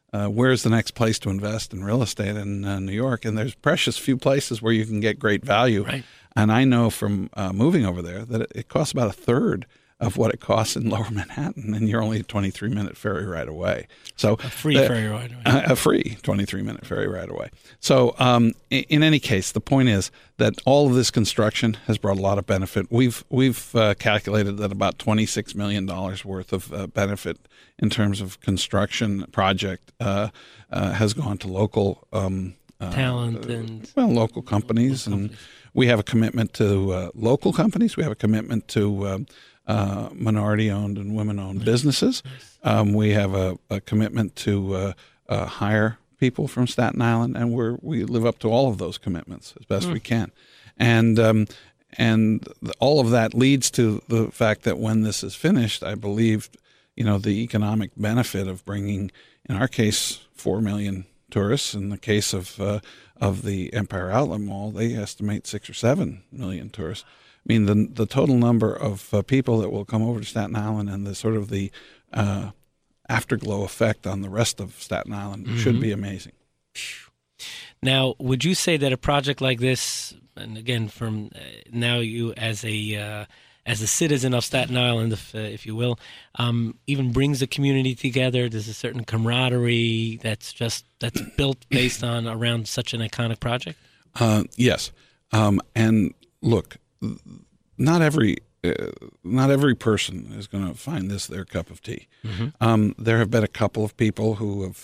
where's the next place to invest in real estate in New York? And there's precious few places where you can get great value. Right. And I know from moving over there that it costs about a third of what it costs in Lower Manhattan, and you're only a 23-minute ferry ride away. So a free ferry ride away. A free 23-minute ferry ride away. So in any case, the point is that all of this construction has brought a lot of benefit. We've calculated that about $26 million worth of benefit in terms of construction project has gone to local talent and local companies. And we have a commitment to local companies. We have a commitment to minority-owned and women-owned businesses. We have a commitment to hire people from Staten Island, and we live up to all of those commitments as best we can. And all of that leads to the fact that when this is finished, I believe, the economic benefit of bringing, in our case, 4 million tourists. In the case of the Empire Outlet Mall, they estimate 6 or 7 million tourists. I mean, the total number of people that will come over to Staten Island and the sort of the afterglow effect on the rest of Staten Island should be amazing. Now, would you say that a project like this, and again, from now you as a citizen of Staten Island, if you will, even brings the community together? There's a certain camaraderie that's built based on around such an iconic project. Yes, and look, not every person is going to find this their cup of tea. There have been a couple of people who have,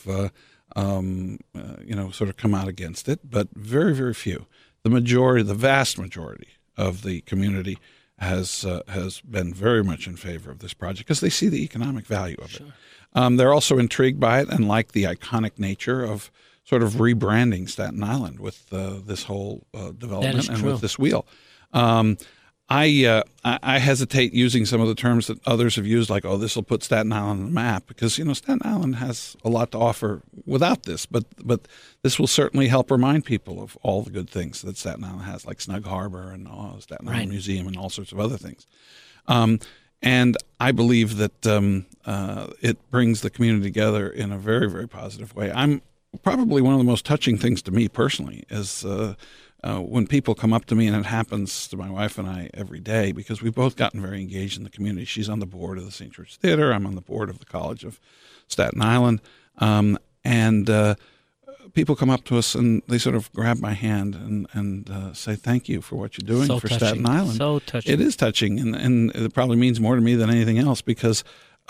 sort of come out against it, but very, very few. The vast majority of the community has been very much in favor of this project because they see the economic value of it. They're also intrigued by it and like the iconic nature of sort of rebranding Staten Island with this whole development and with this wheel. I hesitate using some of the terms that others have used, like, this will put Staten Island on the map, because, Staten Island has a lot to offer without this, but this will certainly help remind people of all the good things that Staten Island has, like Snug Harbor and Staten Island Museum and all sorts of other things. And I believe that it brings the community together in a very, very positive way. Probably one of the most touching things to me personally is when people come up to me, and it happens to my wife and I every day, because we've both gotten very engaged in the community. She's on the board of the St. George Theater. I'm on the board of the College of Staten Island. And people come up to us and they sort of grab my hand and say, thank you for what you're doing for Staten Island. So touching. It is touching, and it probably means more to me than anything else, because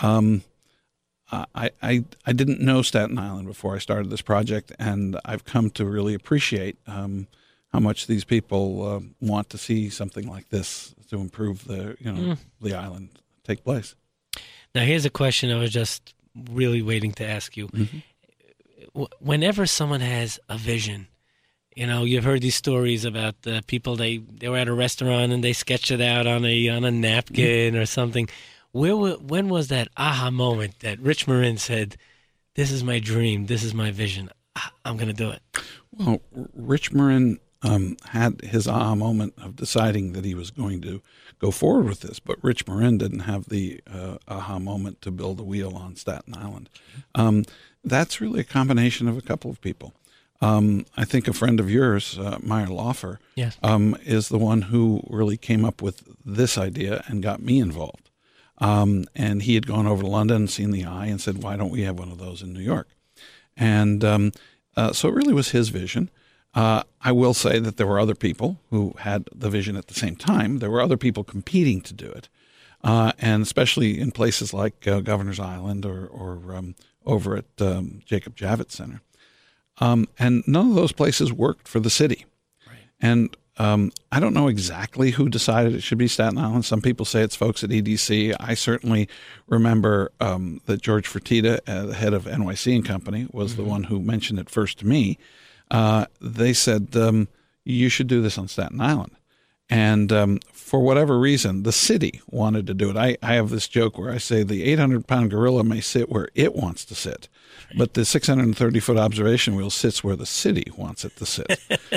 I didn't know Staten Island before I started this project, and I've come to really appreciate how much these people want to see something like this to improve the island take place. Now, here's a question I was just really waiting to ask you. Whenever someone has a vision, you've heard these stories about the people they were at a restaurant and they sketched it out on a napkin or something. When was that aha moment that Rich Marin said, "This is my dream, this is my vision, I'm going to do it"? Well, Rich Marin had his aha moment of deciding that he was going to go forward with this, but Rich Marin didn't have the aha moment to build a wheel on Staten Island. That's really a combination of a couple of people. I think a friend of yours, Meyer Laufer, yes, is the one who really came up with this idea and got me involved. And he had gone over to London and seen the eye and said, why don't we have one of those in New York? And so it really was his vision. I will say that there were other people who had the vision at the same time. There were other people competing to do it, and especially in places like Governor's Island or over at Jacob Javits Center. And none of those places worked for the city. Right. And I don't know exactly who decided it should be Staten Island. Some people say it's folks at EDC. I certainly remember that George Fertitta, the head of NYC and Company, was the one who mentioned it first to me. They said, you should do this on Staten Island. And for whatever reason, the city wanted to do it. I have this joke where I say the 800-pound gorilla may sit where it wants to sit, but the 630-foot observation wheel sits where the city wants it to sit.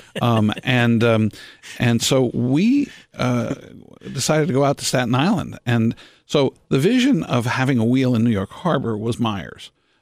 And so we decided to go out to Staten Island. And so the vision of having a wheel in New York Harbor was Meyer's.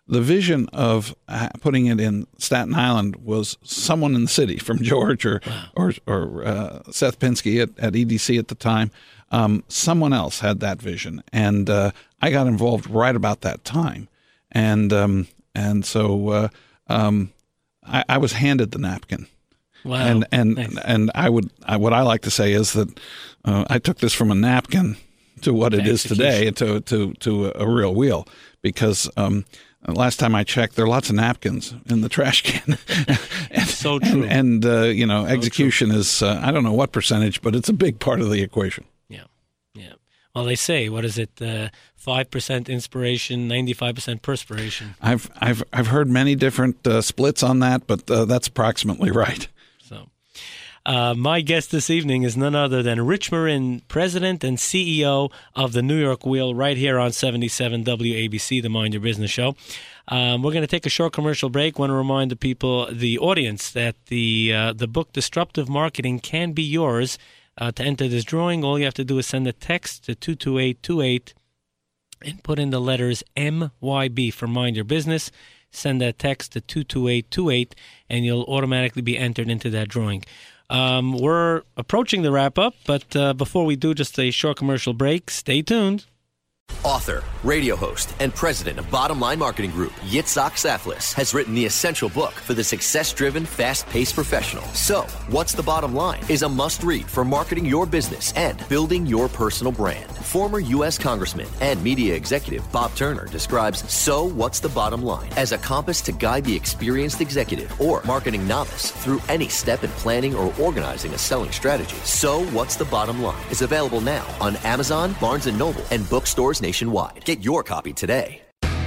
the vision of putting it in Staten Island was someone in the city, from George or Seth Pinsky at EDC at the time. Someone else had that vision, and I got involved right about that time, and so I was handed the napkin. Wow. And nice. What I like to say is that I took this from a napkin to what it is today, to a real wheel, because last time I checked, there are lots of napkins in the trash can. So true. And execution is, I don't know what percentage, but it's a big part of the equation. Yeah. Well, they say, what is it? 5% inspiration, 95% perspiration. I've heard many different splits on that, but that's approximately right. So, my guest this evening is none other than Rich Marin, President and CEO of the New York Wheel, right here on 77 WABC, the Mind Your Business Show. We're going to take a short commercial break. I want to remind the audience, that the book Disruptive Marketing can be yours. To enter this drawing, all you have to do is send a text to 22828 and put in the letters MYB for Mind Your Business. Send that text to 22828, and you'll automatically be entered into that drawing. We're approaching the wrap-up, but before we do, just a short commercial break. Stay tuned. Author, radio host, and president of Bottom Line Marketing Group, Yitzhak Saflis, has written the essential book for the success-driven, fast-paced professional. So, What's the Bottom Line is a must-read for marketing your business and building your personal brand. Former U.S. Congressman and media executive Bob Turner describes So What's the Bottom Line as a compass to guide the experienced executive or marketing novice through any step in planning or organizing a selling strategy. So What's the Bottom Line is available now on Amazon, Barnes & Noble, and bookstores nationwide. Get your copy today.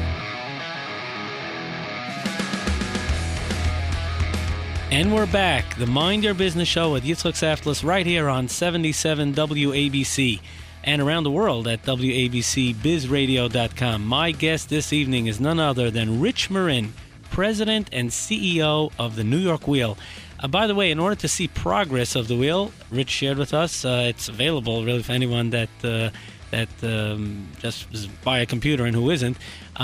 And we're back. The Mind Your Business Show with Yitzhak Saflis right here on 77 WABC and around the world at WABCBizRadio.com. My guest this evening is none other than Rich Marin, President and CEO of the New York Wheel. By the way, in order to see progress of the wheel, Rich shared with us, it's available really for anyone that just is by a computer and who isn't,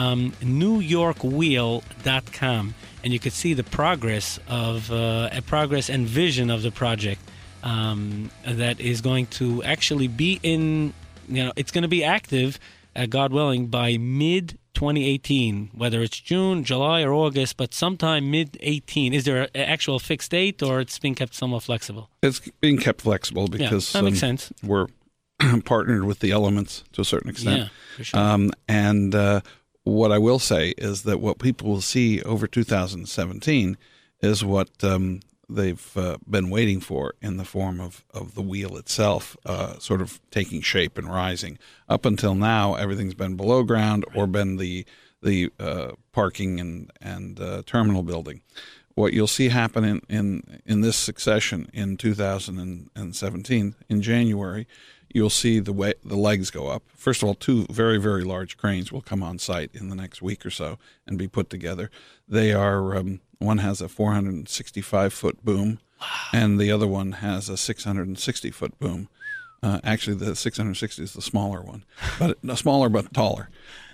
NewYorkWheel.com, and you could see the progress of progress and vision of the project that is going to actually be it's going to be active, God willing, by mid-2018, whether it's June, July, or August, but sometime mid-18. Is there an actual fixed date, or it's being kept somewhat flexible? It's being kept flexible because that makes sense. We're partnered with the elements to a certain extent. Yeah, for sure. And what I will say is that what people will see over 2017 is what they've been waiting for in the form of the wheel itself, sort of taking shape and rising. Up until now, everything's been below ground or been the parking and terminal building. What you'll see happen in this succession in 2017, in January, you'll see the legs go up. First of all, two very, very large cranes will come on site in the next week or so and be put together. They are one has a 465-foot boom, and the other one has a 660-foot boom. Actually, the 660 is the smaller one, but smaller but taller.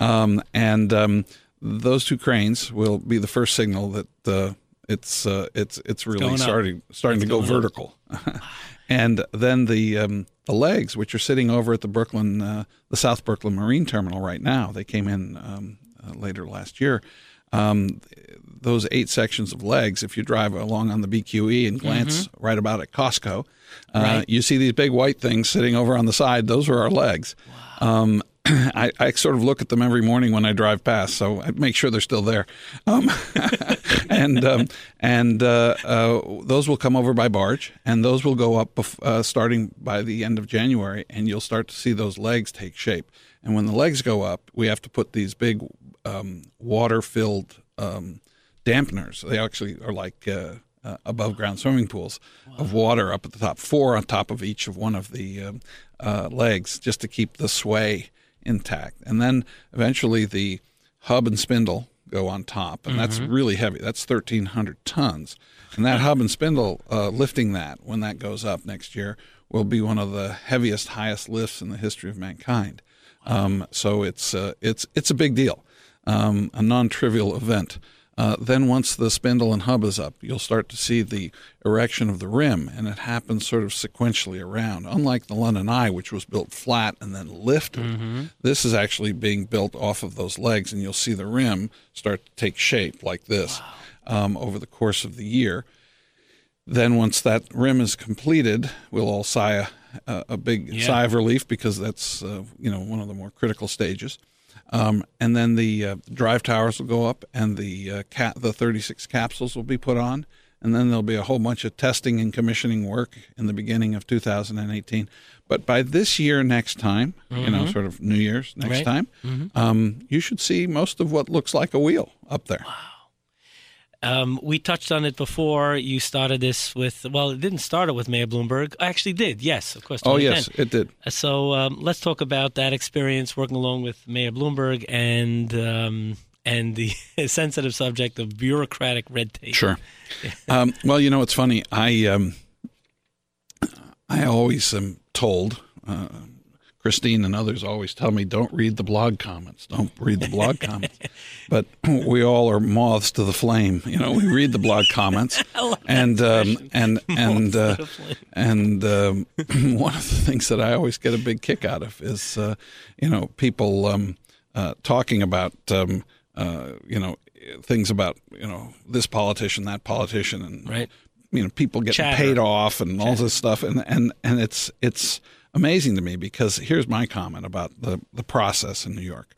Those two cranes will be the first signal that it's really starting to go vertical. And then the legs, which are sitting over at the South Brooklyn Marine Terminal right now, they came in later last year. Those 8 sections of legs, if you drive along on the BQE and glance right about at Costco, you see these big white things sitting over on the side. Those are our legs. Wow. I sort of look at them every morning when I drive past, so I make sure they're still there. And those will come over by barge, and those will go up starting by the end of January, and you'll start to see those legs take shape. And when the legs go up, we have to put these big water-filled dampeners. They actually are like above-ground swimming pools of water up at the top, 4 on top of each of one of the legs, just to keep the sway intact. And then eventually the hub and spindle go on top, and that's really heavy. That's 1,300 tons. And that hub and spindle, lifting that when that goes up next year, will be one of the heaviest, highest lifts in the history of mankind. So it's a big deal. a non-trivial event. Then once the spindle and hub is up, you'll start to see the erection of the rim, and it happens sort of sequentially around. Unlike the London Eye, which was built flat and then lifted, this is actually being built off of those legs, and you'll see the rim start to take shape like this over the course of the year. Then once that rim is completed, we'll all sigh a big sigh of relief, because that's one of the more critical stages. And then the drive towers will go up, and the 36 capsules will be put on, and then there'll be a whole bunch of testing and commissioning work in the beginning of 2018. But by this year, next time, sort of New Year's next time, you should see most of what looks like a wheel up there. Wow. We touched on it before. You started this with, well, it didn't start it with Mayor Bloomberg. I actually did, yes, of course. 2010. Oh, yes, it did. So let's talk about that experience working along with Mayor Bloomberg and the sensitive subject of bureaucratic red tape. Sure. Well, it's funny. I always am told, Christine and others always tell me, don't read the blog comments. Don't read the blog comments. But we all are moths to the flame. We read the blog comments. And one of the things that I always get a big kick out of is, people talking about, things about, this politician, that politician, and people getting paid off and all this stuff. And it's amazing to me, because here's my comment about the process in New York.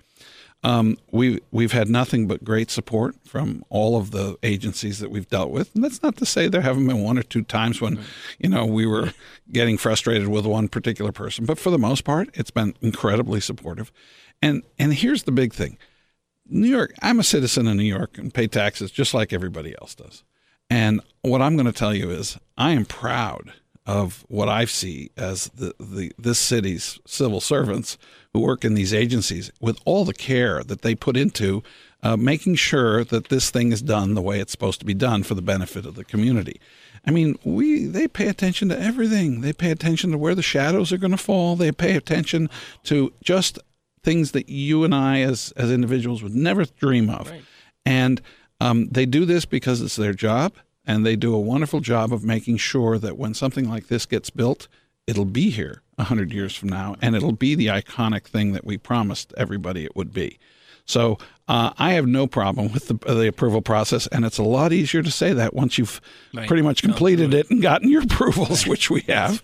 We've had nothing but great support from all of the agencies that we've dealt with. And that's not to say there haven't been one or two times when, we were getting frustrated with one particular person. But for the most part, it's been incredibly supportive. And here's the big thing. New York, I'm a citizen of New York and pay taxes just like everybody else does. And what I'm going to tell you is I am proud of what I see as this city's civil servants who work in these agencies, with all the care that they put into making sure that this thing is done the way it's supposed to be done for the benefit of the community. I mean, they pay attention to everything. They pay attention to where the shadows are going to fall. They pay attention to just things that you and I as individuals would never dream of. Right. And they do this because it's their job. And they do a wonderful job of making sure that when something like this gets built, it'll be here 100 years from now, and it'll be the iconic thing that we promised everybody it would be. So I have no problem with the approval process, and it's a lot easier to say that once you've pretty much completed it and gotten your approvals, which we have.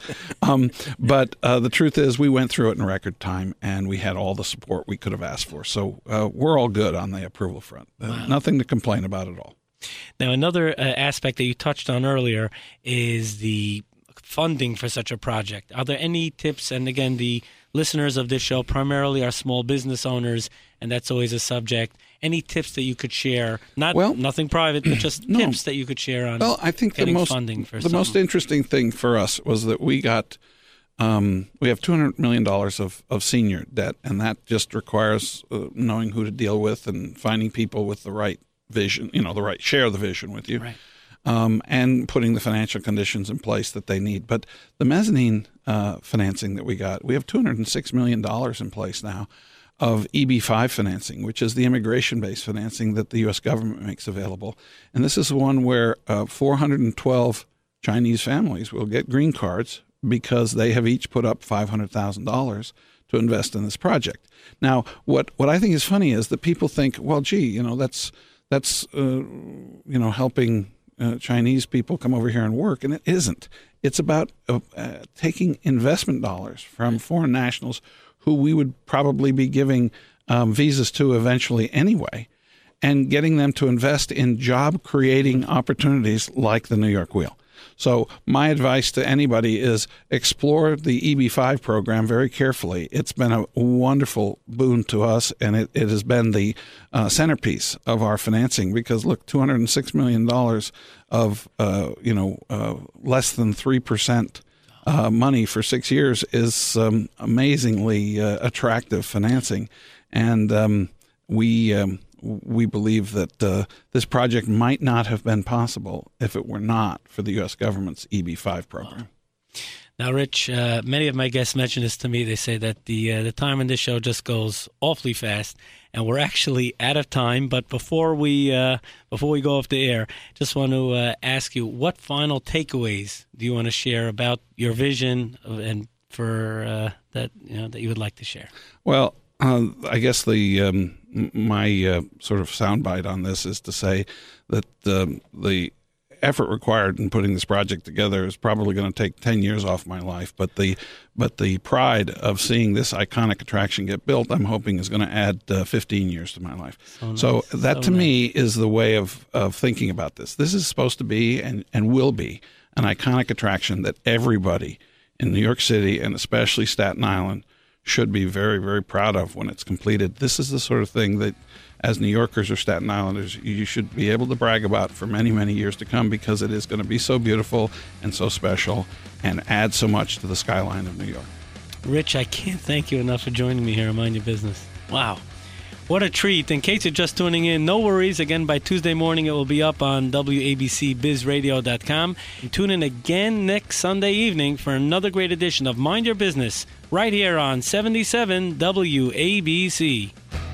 But the truth is we went through it in record time, and we had all the support we could have asked for. So we're all good on the approval front. Nothing to complain about at all. Now, another aspect that you touched on earlier is the funding for such a project. Are there any tips? And again, the listeners of this show primarily are small business owners, and that's always a subject. Any tips that you could share? Nothing private, but just tips that you could share on I think getting funding for the most interesting thing for us was that we got we have $200 million of senior debt, and that just requires knowing who to deal with and finding people with the right vision, share the vision with you, and putting the financial conditions in place that they need. But the mezzanine financing that we got, we have $206 million in place now of EB-5 financing, which is the immigration-based financing that the U.S. government makes available. And this is one where 412 Chinese families will get green cards because they have each put up $500,000 to invest in this project. Now, what I think is funny is that people think, well, gee, that's helping Chinese people come over here and work, and it isn't. It's about taking investment dollars from foreign nationals who we would probably be giving visas to eventually anyway, and getting them to invest in job-creating opportunities like the New York Wheel. So my advice to anybody is explore the EB-5 program very carefully. It's been a wonderful boon to us, and it has been the centerpiece of our financing because, look, $206 million of, less than 3% money for 6 years is amazingly attractive financing. And we believe that this project might not have been possible if it were not for the U.S. government's EB-5 program. Now, Rich, many of my guests mention this to me. They say that the time in this show just goes awfully fast, and we're actually out of time. But before we go off the air, just want to ask you, what final takeaways do you want to share about your vision and for that you would like to share? Well, I guess the my sort of soundbite on this is to say that the effort required in putting this project together is probably going to take 10 years off my life, but the pride of seeing this iconic attraction get built, I'm hoping is going to add 15 years to my life. So that to me is the way of thinking about this. This is supposed to be and will be an iconic attraction that everybody in New York City and especially Staten Island should be very, very proud of when it's completed. This is the sort of thing that, as New Yorkers or Staten Islanders, you should be able to brag about for many, many years to come, because it is going to be so beautiful and so special and add so much to the skyline of New York. Rich, I can't thank you enough for joining me here on Mind Your Business. Wow. What a treat. In case you're just tuning in, no worries. Again, by Tuesday morning, it will be up on WABCBizRadio.com. And tune in again next Sunday evening for another great edition of Mind Your Business, right here on 77 WABC.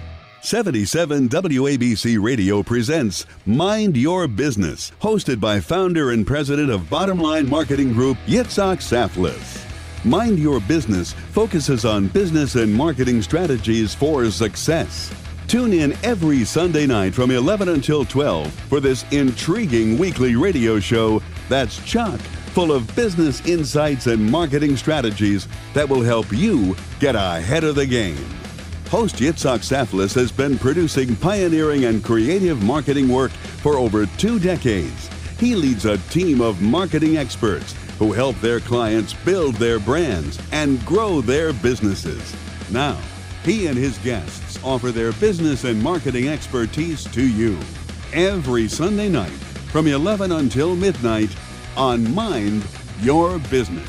77 WABC Radio presents Mind Your Business, hosted by founder and president of Bottom Line Marketing Group, Yitzhak Saflis. Mind Your Business focuses on business and marketing strategies for success. Tune in every Sunday night from 11 until 12 for this intriguing weekly radio show that's chock full of business insights and marketing strategies that will help you get ahead of the game. Host Yitzhak Saflis has been producing pioneering and creative marketing work for over 2 decades. He leads a team of marketing experts who help their clients build their brands and grow their businesses. Now, he and his guests offer their business and marketing expertise to you every Sunday night from 11 until midnight on Mind Your Business.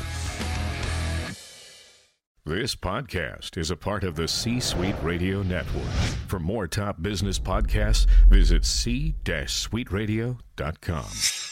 This podcast is a part of the C-Suite Radio Network. For more top business podcasts, visit c-suiteradio.com.